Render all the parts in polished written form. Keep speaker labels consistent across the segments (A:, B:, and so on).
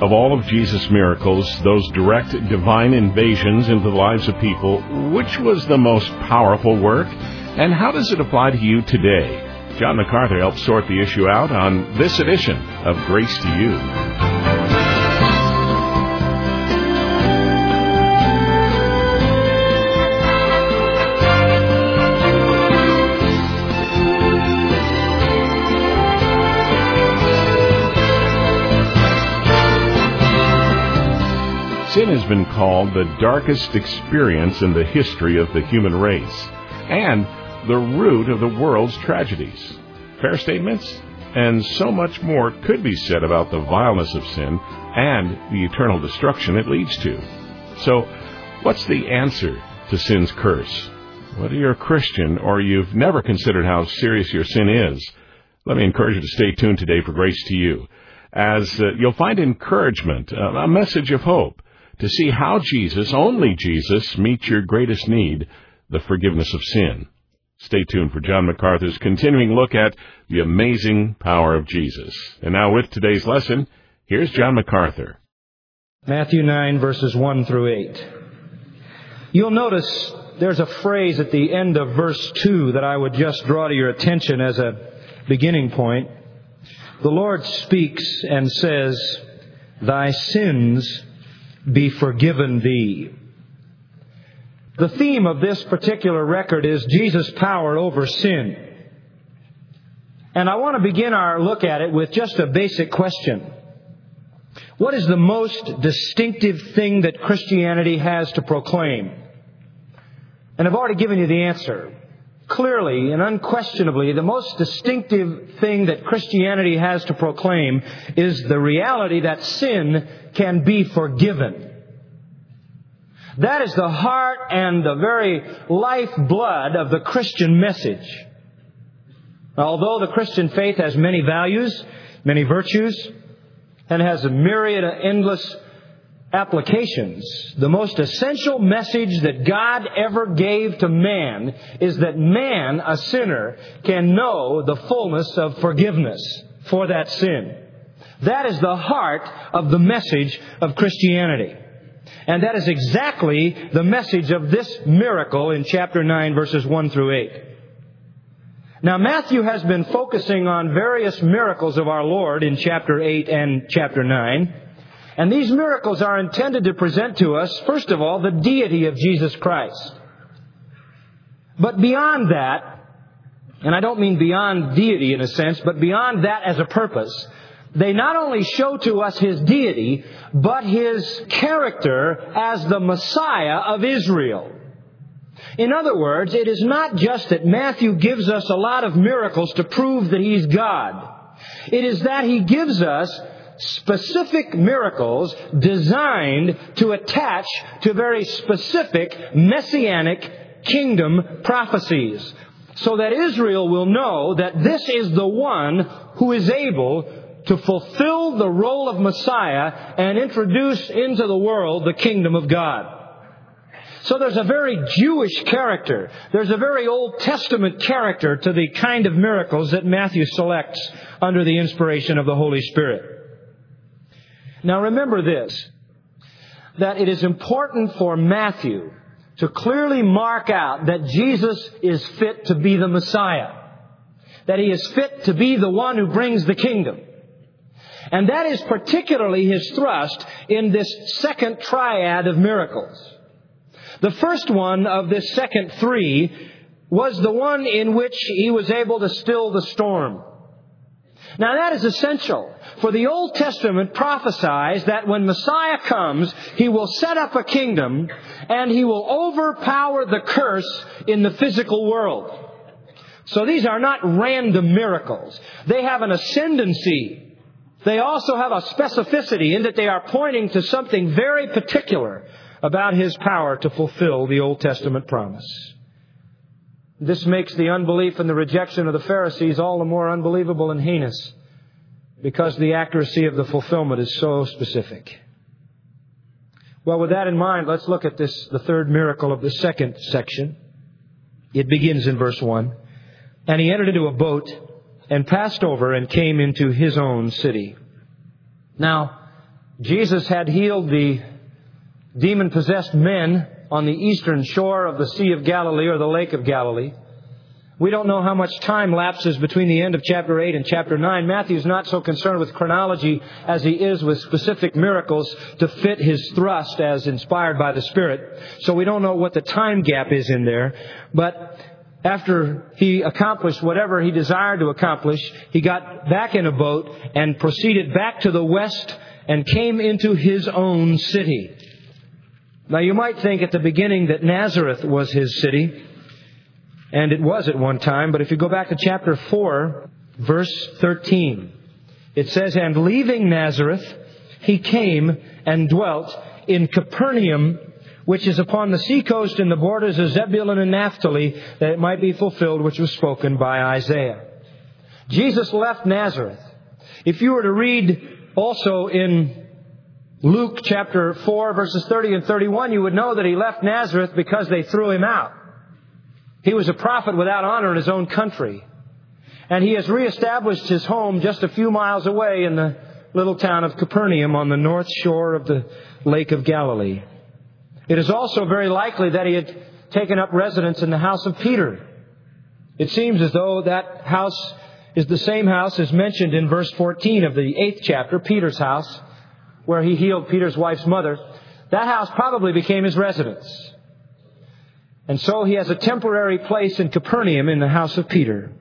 A: Of all of Jesus' miracles, those direct divine invasions into the lives of people, which was the most powerful work? And how does it apply to you today? John MacArthur helps sort the issue out on this edition of Grace to You. Sin has been called the darkest experience in the history of the human race and the root of the world's tragedies. Fair statements? And so much more could be said about the vileness of sin and the eternal destruction it leads to. So, what's the answer to sin's curse? Whether you're a Christian or you've never considered how serious your sin is, let me encourage you to stay tuned today for Grace to You, as you'll find encouragement, a message of hope, to see how Jesus, only Jesus, meets your greatest need, the forgiveness of sin. Stay tuned for John MacArthur's continuing look at the amazing power of Jesus. And now with today's lesson, here's John MacArthur.
B: Matthew 9, verses 1 through 8. You'll notice there's a phrase at the end of verse 2 that I would just draw to your attention as a beginning point. The Lord speaks and says, "Thy sins be forgiven thee." The theme of this particular record is Jesus' power over sin. And I want to begin our look at it with just a basic question. What is the most distinctive thing that Christianity has to proclaim? And I've already given you the answer. Clearly and unquestionably, the most distinctive thing that Christianity has to proclaim is the reality that sin can be forgiven. That is the heart and the very lifeblood of the Christian message. Although the Christian faith has many values, many virtues, and has a myriad of endless applications, the most essential message that God ever gave to man is that man, a sinner, can know the fullness of forgiveness for that sin. That is the heart of the message of Christianity. And that is exactly the message of this miracle in chapter 9, verses 1 through 8. Now, Matthew has been focusing on various miracles of our Lord in chapter 8 and chapter 9. And these miracles are intended to present to us, first of all, the deity of Jesus Christ. But beyond that, and I don't mean beyond deity in a sense, but beyond that as a purpose, they not only show to us His deity, but His character as the Messiah of Israel. In other words, it is not just that Matthew gives us a lot of miracles to prove that He's God. It is that He gives us specific miracles designed to attach to very specific messianic kingdom prophecies, so that Israel will know that this is the one who is able to fulfill the role of Messiah and introduce into the world the kingdom of God. So there's a very Jewish character. There's a very Old Testament character to the kind of miracles that Matthew selects under the inspiration of the Holy Spirit. Now remember this, that it is important for Matthew to clearly mark out that Jesus is fit to be the Messiah, that He is fit to be the one who brings the kingdom. And that is particularly his thrust in this second triad of miracles. The first one of this second three was the one in which He was able to still the storm. Now that is essential, for the Old Testament prophesies that when Messiah comes, He will set up a kingdom and He will overpower the curse in the physical world. So these are not random miracles. They have an ascendancy. They also have a specificity in that they are pointing to something very particular about His power to fulfill the Old Testament promise. This makes the unbelief and the rejection of the Pharisees all the more unbelievable and heinous, because the accuracy of the fulfillment is so specific. Well, with that in mind, let's look at this, the third miracle of the second section. It begins in verse 1. And He entered into a boat and passed over and came into His own city. Now, Jesus had healed the demon-possessed men on the eastern shore of the Sea of Galilee or the Lake of Galilee. We don't know how much time lapses between the end of chapter 8 and chapter 9. Matthew's not so concerned with chronology as he is with specific miracles to fit his thrust as inspired by the Spirit. So we don't know what the time gap is in there. But after he accomplished whatever he desired to accomplish, he got back in a boat and proceeded back to the west and came into his own city. Now you might think at the beginning that Nazareth was his city. And it was at one time, but if you go back to chapter 4, verse 13, it says, "And leaving Nazareth, he came and dwelt in Capernaum, which is upon the seacoast in the borders of Zebulun and Naphtali, that it might be fulfilled which was spoken by Isaiah." Jesus left Nazareth. If you were to read also in Luke chapter 4, verses 30 and 31, you would know that he left Nazareth because they threw him out. He was a prophet without honor in his own country. And he has reestablished his home just a few miles away in the little town of Capernaum on the north shore of the Lake of Galilee. It is also very likely that he had taken up residence in the house of Peter. It seems as though that house is the same house as mentioned in verse 14 of the 8th chapter, Peter's house, where he healed Peter's wife's mother. That house probably became his residence. And so he has a temporary place in Capernaum in the house of Peter.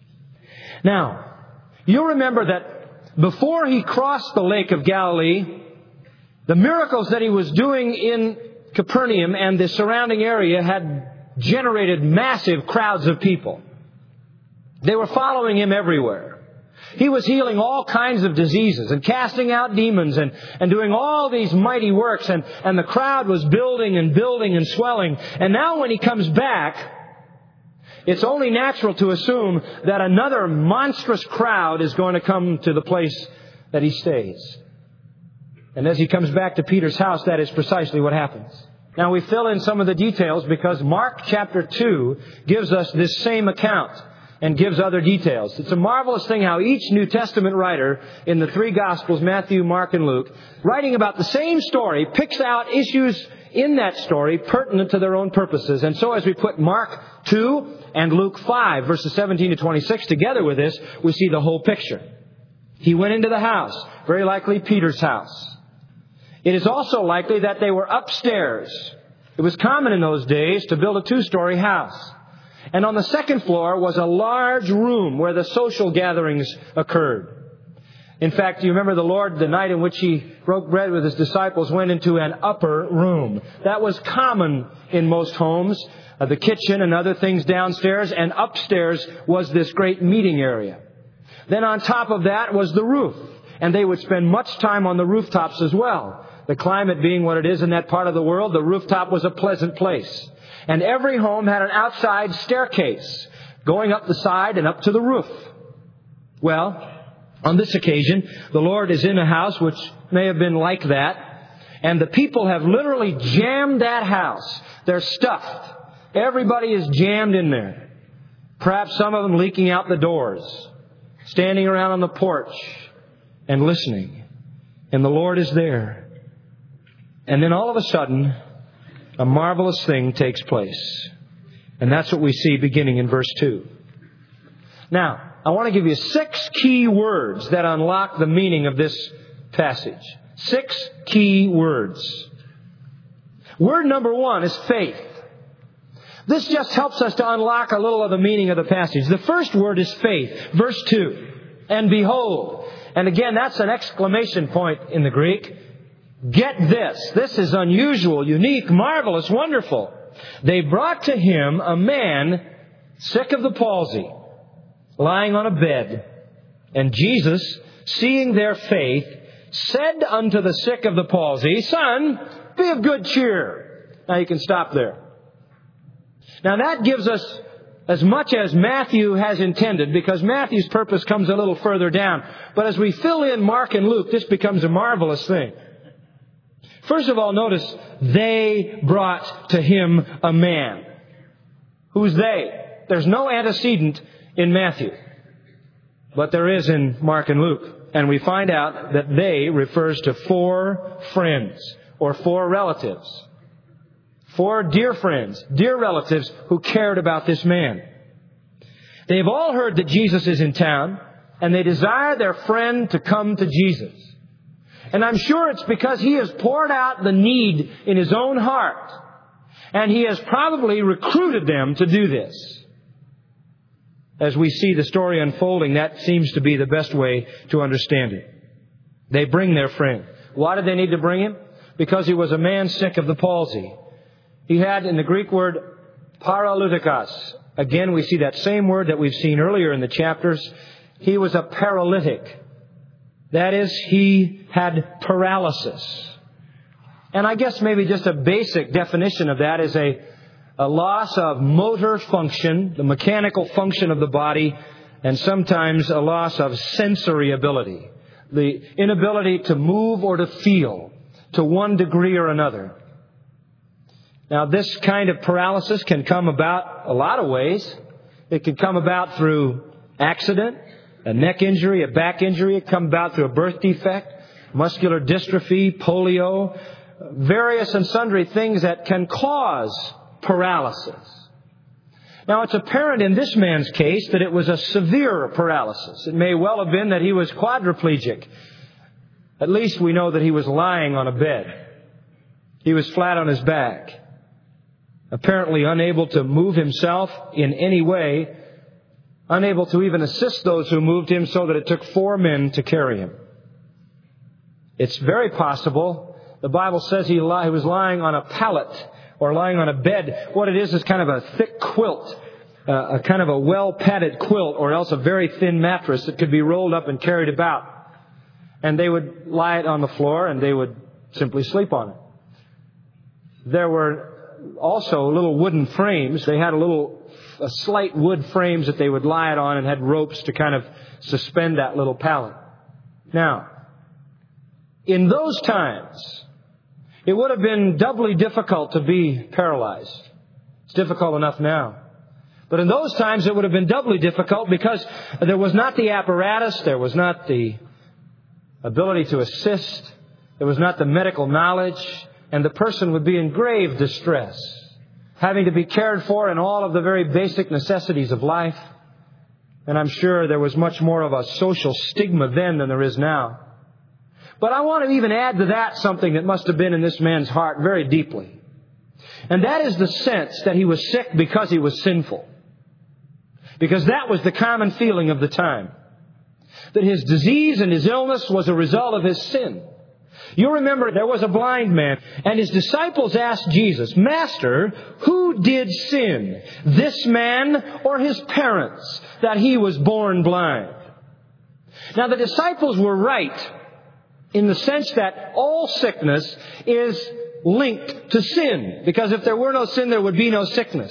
B: Now, you'll remember that before he crossed the Lake of Galilee, the miracles that he was doing in Capernaum and the surrounding area had generated massive crowds of people. They were following him everywhere. He was healing all kinds of diseases and casting out demons and doing all these mighty works. And the crowd was building and building and swelling. And now when he comes back, it's only natural to assume that another monstrous crowd is going to come to the place that he stays. And as he comes back to Peter's house, that is precisely what happens. Now we fill in some of the details because Mark chapter 2 gives us this same account and gives other details. It's a marvelous thing how each New Testament writer in the three Gospels, Matthew, Mark, and Luke, writing about the same story, picks out issues in that story pertinent to their own purposes. And so as we put Mark 2 and Luke 5, verses 17 to 26 together with this, we see the whole picture. He went into the house, very likely Peter's house. It is also likely that they were upstairs. It was common in those days to build a two-story house. And on the second floor was a large room where the social gatherings occurred. In fact, you remember the Lord, the night in which He broke bread with His disciples, went into an upper room. That was common in most homes. The kitchen and other things downstairs, and upstairs was this great meeting area. Then on top of that was the roof. And they would spend much time on the rooftops as well. The climate being what it is in that part of the world, the rooftop was a pleasant place. And every home had an outside staircase going up the side and up to the roof. Well, on this occasion, the Lord is in a house which may have been like that. And the people have literally jammed that house. They're stuffed. Everybody is jammed in there. Perhaps some of them leaking out the doors, standing around on the porch and listening. And the Lord is there. And then all of a sudden, a marvelous thing takes place. And that's what we see beginning in verse 2. Now, I want to give you 6 key words that unlock the meaning of this passage. 6 key words. Word number 1 is faith. This just helps us to unlock a little of the meaning of the passage. The first word is faith. Verse 2. And behold. And again, that's an exclamation point in the Greek. Get this. This is unusual, unique, marvelous, wonderful. They brought to him a man sick of the palsy, lying on a bed. And Jesus, seeing their faith, said unto the sick of the palsy, Son, be of good cheer. Now you can stop there. Now that gives us as much as Matthew has intended, because Matthew's purpose comes a little further down. But as we fill in Mark and Luke, this becomes a marvelous thing. First of all, notice, they brought to him a man. Who's they? There's no antecedent in Matthew, but there is in Mark and Luke. and we find out that they refers to 4 friends or 4 relatives. 4 dear friends, dear relatives who cared about this man. They've all heard that Jesus is in town, and they desire their friend to come to Jesus. And I'm sure it's because he has poured out the need in his own heart, and he has probably recruited them to do this. As we see the story unfolding, that seems to be the best way to understand it. They bring their friend. Why did they need to bring him? Because he was a man sick of the palsy. He had, in the Greek word, paralytikos. Again, we see that same word that we've seen earlier in the chapters. He was a paralytic. That is, he had paralysis. And I guess maybe just a basic definition of that is a loss of motor function, the mechanical function of the body, and sometimes a loss of sensory ability, the inability to move or to feel to one degree or another. Now, this kind of paralysis can come about a lot of ways. It can come about through accident, a neck injury, a back injury. It can come about through a birth defect, muscular dystrophy, polio, various and sundry things that can cause paralysis. Now, it's apparent in this man's case that it was a severe paralysis. It may well have been that he was quadriplegic. At least we know that he was lying on a bed. He was flat on his back, apparently unable to move himself in any way, unable to even assist those who moved him, so that it took 4 men to carry him. It's very possible. The Bible says he was lying on a pallet or lying on a bed. What it is kind of a thick quilt, a kind of a well-padded quilt, or else a very thin mattress that could be rolled up and carried about. And they would lie it on the floor, and they would simply sleep on it. There were also little wooden frames. They had slight wood frames that they would lie it on, and had ropes to kind of suspend that little pallet. Now, in those times, it would have been doubly difficult to be paralyzed. It's difficult enough now. But in those times, it would have been doubly difficult because there was not the apparatus, there was not the ability to assist, there was not the medical knowledge, and the person would be in grave distress, having to be cared for in all of the very basic necessities of life. And I'm sure there was much more of a social stigma then than there is now. But I want to even add to that something that must have been in this man's heart very deeply. And that is the sense that he was sick because he was sinful. Because that was the common feeling of the time. That his disease and his illness was a result of his sin. You remember there was a blind man, and his disciples asked Jesus, "Master, who did sin, this man or his parents, that he was born blind?" Now, the disciples were right in the sense that all sickness is linked to sin. Because if there were no sin, there would be no sickness.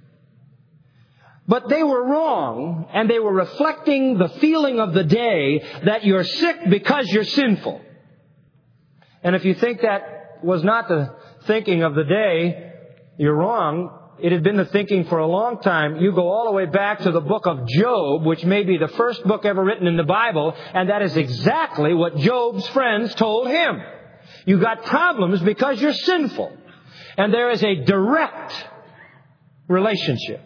B: But they were wrong, and they were reflecting the feeling of the day that you're sick because you're sinful. And if you think that was not the thinking of the day, you're wrong. It had been the thinking for a long time. You go all the way back to the book of Job, which may be the first book ever written in the Bible, and that is exactly what Job's friends told him. You got problems because you're sinful. And there is a direct relationship.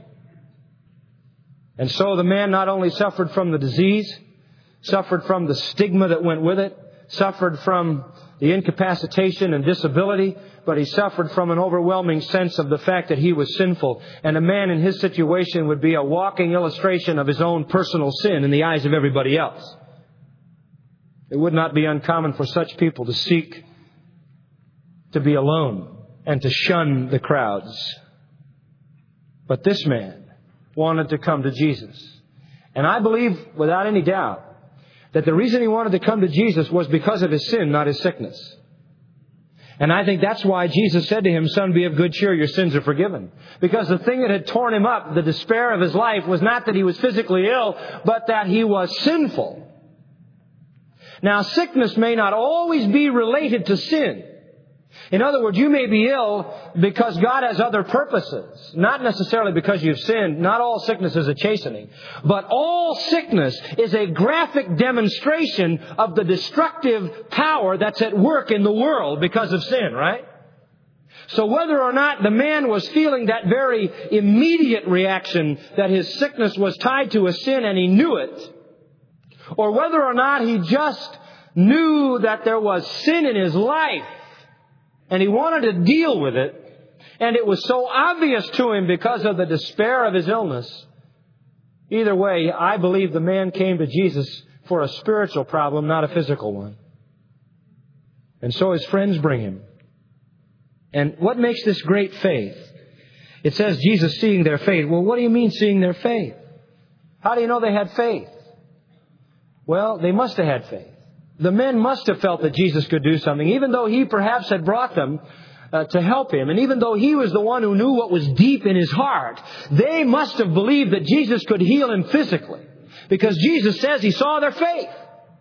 B: And so the man not only suffered from the disease, suffered from the stigma that went with it, suffered from the incapacitation and disability, but he suffered from an overwhelming sense of the fact that he was sinful. And a man in his situation would be a walking illustration of his own personal sin in the eyes of everybody else. It would not be uncommon for such people to seek to be alone and to shun the crowds. But this man wanted to come to Jesus. And I believe, without any doubt, that the reason he wanted to come to Jesus was because of his sin, not his sickness. And I think that's why Jesus said to him, "Son, be of good cheer, your sins are forgiven." Because the thing that had torn him up, the despair of his life, was not that he was physically ill, but that he was sinful. Now, sickness may not always be related to sin. In other words, you may be ill because God has other purposes. Not necessarily because you've sinned. Not all sickness is a chastening. But all sickness is a graphic demonstration of the destructive power that's at work in the world because of sin, right? So whether or not the man was feeling that very immediate reaction that his sickness was tied to a sin and he knew it, or whether or not he just knew that there was sin in his life and he wanted to deal with it, and it was so obvious to him because of the despair of his illness, either way, I believe the man came to Jesus for a spiritual problem, not a physical one. And so his friends bring him. And what makes this great faith? It says Jesus seeing their faith. Well, what do you mean seeing their faith? How do you know they had faith? Well, they must have had faith. The men must have felt that Jesus could do something, even though He perhaps had brought them to help him. And even though He was the one who knew what was deep in his heart, they must have believed that Jesus could heal him physically. Because Jesus says He saw their faith.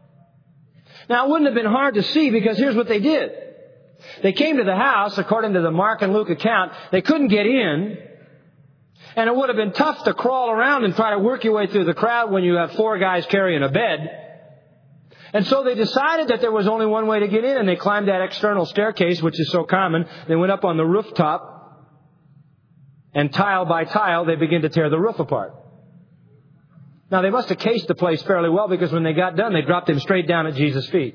B: Now, it wouldn't have been hard to see, because here's what they did. They came to the house, according to the Mark and Luke account. They couldn't get in. And it would have been tough to crawl around and try to work your way through the crowd when you have 4 guys carrying a bed. And so they decided that there was only one way to get in, and they climbed that external staircase, which is so common. They went up on the rooftop, and tile by tile, they began to tear the roof apart. Now, they must have cased the place fairly well, because when they got done, they dropped him straight down at Jesus' feet.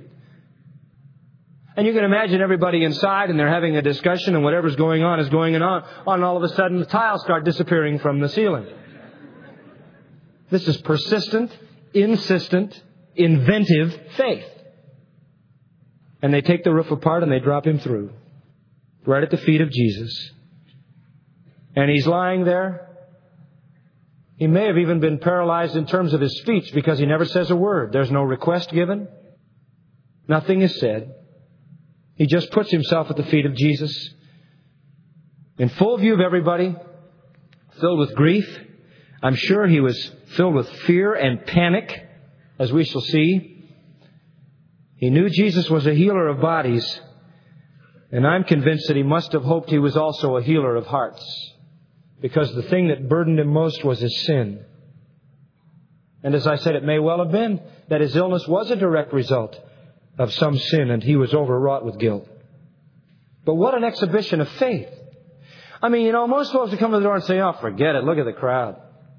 B: And you can imagine everybody inside, and they're having a discussion, and whatever's going on is going on. And all of a sudden, the tiles start disappearing from the ceiling. This is persistent, insistent, inventive faith. And they take the roof apart and they drop him through, right at the feet of Jesus. And he's lying there. He may have even been paralyzed in terms of his speech, because he never says a word. There's no request given. Nothing is said. He just puts himself at the feet of Jesus, in full view of everybody, filled with grief. I'm sure he was filled with fear and panic, as we shall see. He knew Jesus was a healer of bodies, and I'm convinced that he must have hoped he was also a healer of hearts, because the thing that burdened him most was his sin. And as I said, it may well have been that his illness was a direct result of some sin, and he was overwrought with guilt. But what an exhibition of faith. I mean, most folks would come to the door and say, oh, forget it, look at the crowd.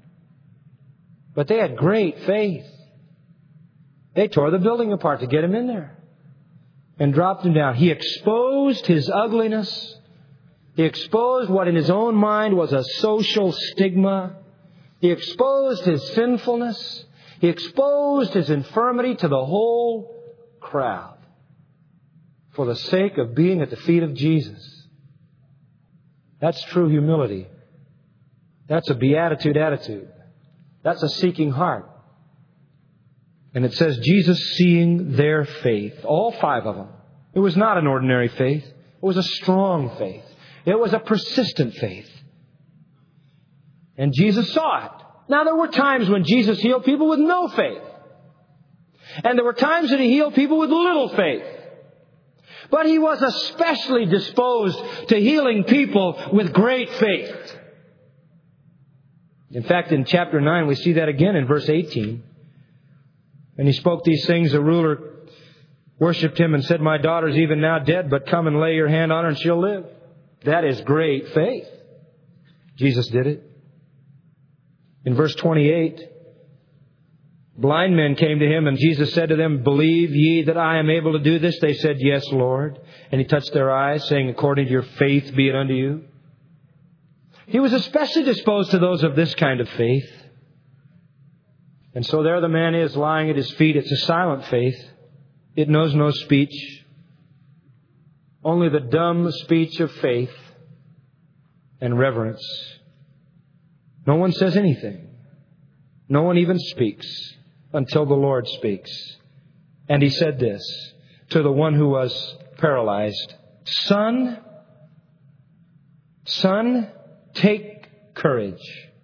B: But they had great faith. They tore the building apart to get him in there and dropped him down. He exposed his ugliness. He exposed what in his own mind was a social stigma. He exposed his sinfulness. He exposed his infirmity to the whole crowd for the sake of being at the feet of Jesus. That's true humility. That's a beatitude attitude. That's a seeking heart. And it says, Jesus seeing their faith, all 5 of them. It was not an ordinary faith. It was a strong faith. It was a persistent faith. And Jesus saw it. Now, there were times when Jesus healed people with no faith. And there were times that He healed people with little faith. But He was especially disposed to healing people with great faith. In fact, in chapter 9, we see that again in verse 18. And He spoke these things. The ruler worshipped Him and said, my daughter's even now dead, but come and lay your hand on her and she'll live. That is great faith. Jesus did it. In verse 28, blind men came to Him, and Jesus said to them, believe ye that I am able to do this? They said, yes, Lord. And He touched their eyes, saying, according to your faith be it unto you. He was especially disposed to those of this kind of faith. And so there the man is, lying at His feet. It's a silent faith. It knows no speech. Only the dumb speech of faith and reverence. No one says anything. No one even speaks until the Lord speaks. And He said this to the one who was paralyzed. Son, take courage.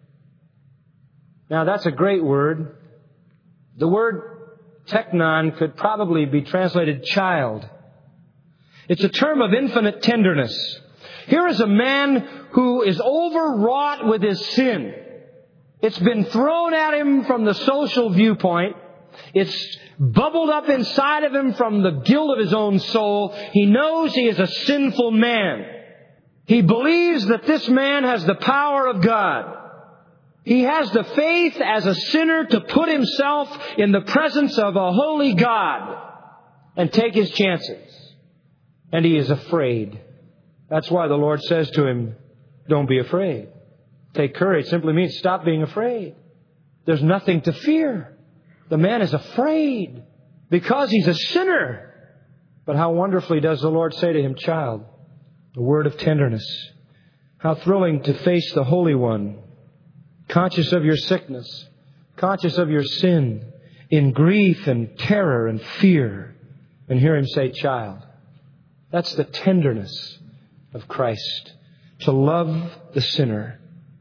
B: Now, that's a great word. The word teknon could probably be translated child. It's a term of infinite tenderness. Here is a man who is overwrought with his sin. It's been thrown at him from the social viewpoint. It's bubbled up inside of him from the guilt of his own soul. He knows he is a sinful man. He believes that this man has the power of God. He has the faith as a sinner to put himself in the presence of a holy God and take his chances. And he is afraid. That's why the Lord says to him, don't be afraid. Take courage simply means stop being afraid. There's nothing to fear. The man is afraid because he's a sinner. But how wonderfully does the Lord say to him, child, a word of tenderness. How thrilling to face the Holy One, conscious of your sickness, conscious of your sin, in grief and terror and fear, and hear Him say, child. That's the tenderness of Christ, to love the sinner,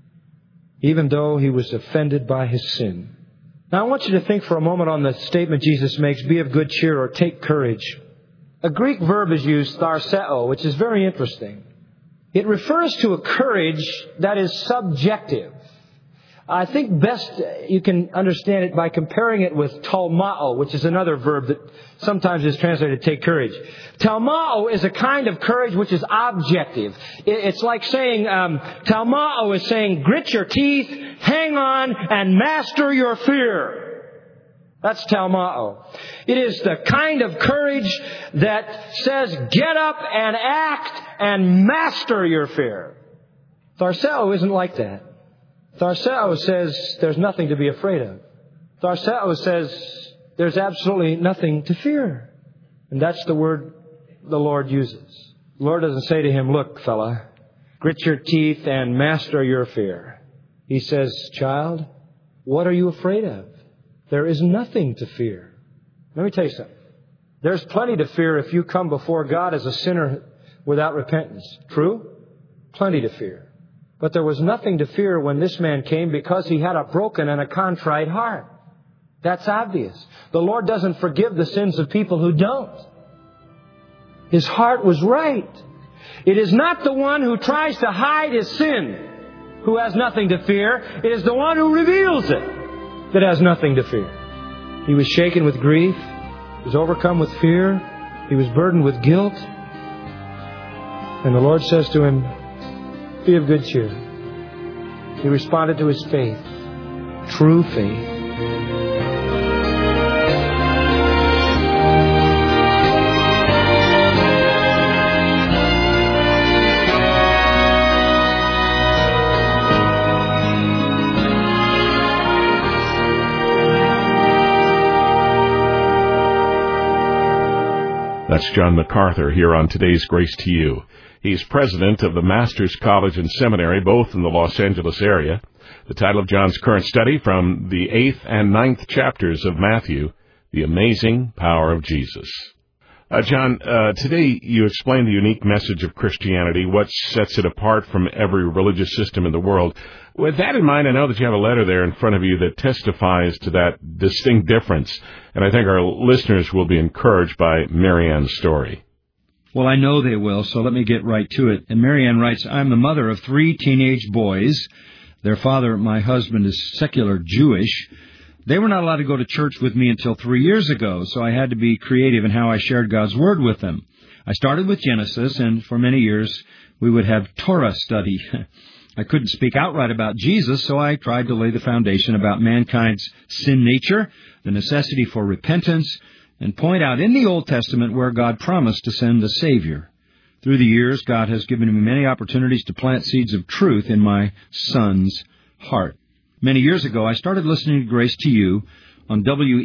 B: even though he was offended by his sin. Now I want you to think for a moment on the statement Jesus makes, be of good cheer or take courage. A Greek verb is used, tharseo, which is very interesting. It refers to a courage that is subjective. I think best you can understand it by comparing it with talmao, which is another verb that sometimes is translated take courage. Talmao is a kind of courage which is objective. It's like saying, talmao is saying, grit your teeth, hang on, and master your fear. That's talmao. It is the kind of courage that says, get up and act and master your fear. Tharseo isn't like that. Tharseo says there's nothing to be afraid of. Tharseo says there's absolutely nothing to fear. And that's the word the Lord uses. The Lord doesn't say to him, look, fella, grit your teeth and master your fear. He says, child, what are you afraid of? There is nothing to fear. Let me tell you something. There's plenty to fear if you come before God as a sinner without repentance. True? Plenty to fear. But there was nothing to fear when this man came because he had a broken and a contrite heart. That's obvious. The Lord doesn't forgive the sins of people who don't. His heart was right. It is not the one who tries to hide his sin who has nothing to fear. It is the one who reveals it that has nothing to fear. He was shaken with grief. He was overcome with fear. He was burdened with guilt. And the Lord says to him, be of good cheer. He responded to his faith. True faith.
A: That's John MacArthur here on today's Grace to You. He's president of the Master's College and Seminary, both in the Los Angeles area. The title of John's current study from the 8th and 9th chapters of Matthew, The Amazing Power of Jesus. John, today you explained the unique message of Christianity, what sets it apart from every religious system in the world. With that in mind, I know that you have a letter there in front of you that testifies to that distinct difference, and I think our listeners will be encouraged by Marianne's story.
C: Well, I know they will, so let me get right to it. And Marianne writes, I'm the mother of 3 teenage boys. Their father, my husband, is secular Jewish. They were not allowed to go to church with me until 3 years ago, so I had to be creative in how I shared God's Word with them. I started with Genesis, and for many years we would have Torah study. I couldn't speak outright about Jesus, so I tried to lay the foundation about mankind's sin nature, the necessity for repentance, and point out in the Old Testament where God promised to send a Savior. Through the years, God has given me many opportunities to plant seeds of truth in my son's heart. Many years ago, I started listening to Grace to You on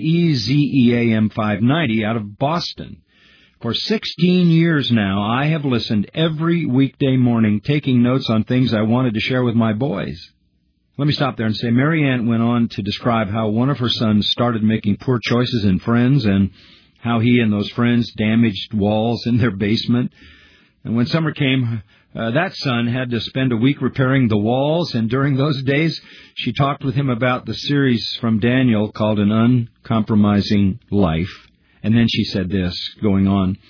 C: WEZEAM 590 out of Boston. For 16 years now, I have listened every weekday morning, taking notes on things I wanted to share with my boys. Let me stop there and say Marianne went on to describe how one of her sons started making poor choices in friends and how he and those friends damaged walls in their basement. And when summer came, that son had to spend a week repairing the walls, and during those days, she talked with him about the series from Daniel called An Uncompromising Life. And then she said this, going on,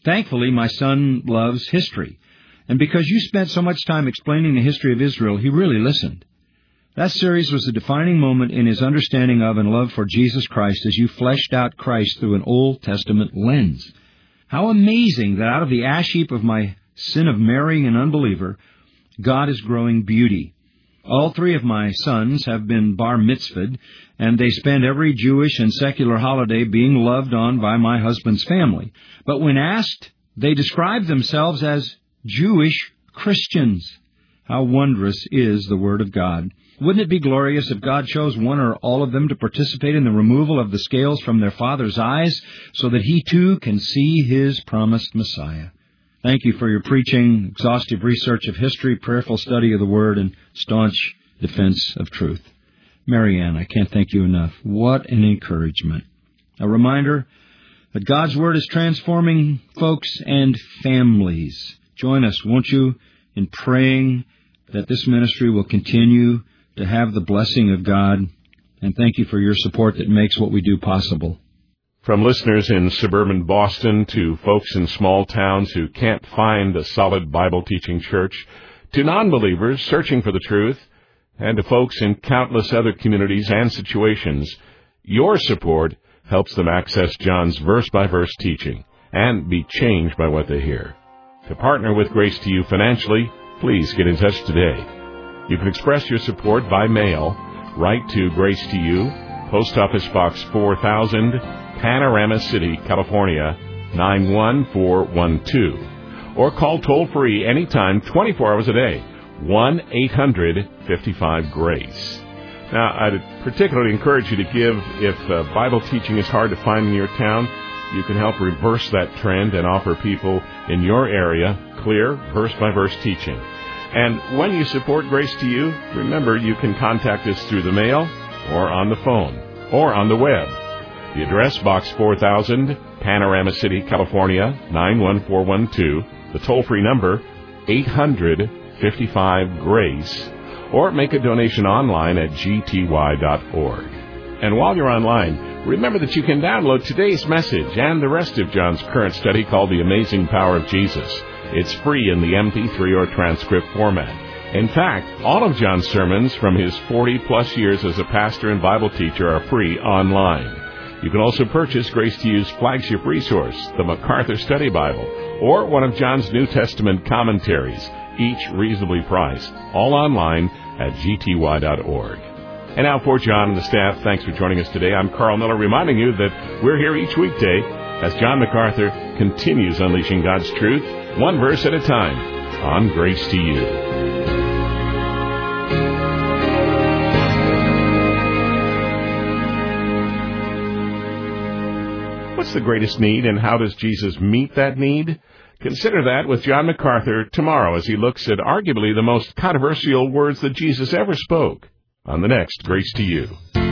C: Thankfully, my son loves history. And because you spent so much time explaining the history of Israel, he really listened. That series was a defining moment in his understanding of and love for Jesus Christ as you fleshed out Christ through an Old Testament lens. How amazing that out of the ash heap of my sin of marrying an unbeliever, God is growing beauty. All three of my sons have been bar mitzvahed, and they spend every Jewish and secular holiday being loved on by my husband's family. But when asked, they describe themselves as Jewish Christians. How wondrous is the Word of God. Wouldn't it be glorious if God chose one or all of them to participate in the removal of the scales from their father's eyes so that he too can see his promised Messiah? Thank you for your preaching, exhaustive research of history, prayerful study of the Word, and staunch defense of truth. Marianne, I can't thank you enough. What an encouragement. A reminder that God's Word is transforming folks and families. Join us, won't you, in praying that this ministry will continue to have the blessing of God. And thank you for your support that makes what we do possible.
A: From listeners in suburban Boston to folks in small towns who can't find a solid Bible-teaching church, to non-believers searching for the truth, and to folks in countless other communities and situations, your support helps them access John's verse-by-verse teaching and be changed by what they hear. To partner with Grace to You financially, please get in touch today. You can express your support by mail. Write to Grace to You, Post Office Box 4000, Panorama City, California, 91412. Or call toll-free anytime, 24 hours a day, 1-800-55-GRACE. Now, I'd particularly encourage you to give if Bible teaching is hard to find in your town. You can help reverse that trend and offer people in your area clear, verse-by-verse teaching. And when you support Grace to You, remember you can contact us through the mail or on the phone or on the web. The address, Box 4000, Panorama City, California, 91412. The toll-free number, 800-55-GRACE. Or make a donation online at gty.org. And while you're online, remember that you can download today's message and the rest of John's current study called The Amazing Power of Jesus. It's free in the MP3 or transcript format. In fact, all of John's sermons from his 40-plus years as a pastor and Bible teacher are free online. You can also purchase Grace to You's flagship resource, the MacArthur Study Bible, or one of John's New Testament commentaries, each reasonably priced, all online at gty.org. And now for John and the staff, thanks for joining us today. I'm Carl Miller, reminding you that we're here each weekday as John MacArthur continues unleashing God's truth, one verse at a time, on Grace to You. What's the greatest need, and how does Jesus meet that need? Consider that with John MacArthur tomorrow as he looks at arguably the most controversial words that Jesus ever spoke on the next Grace to You.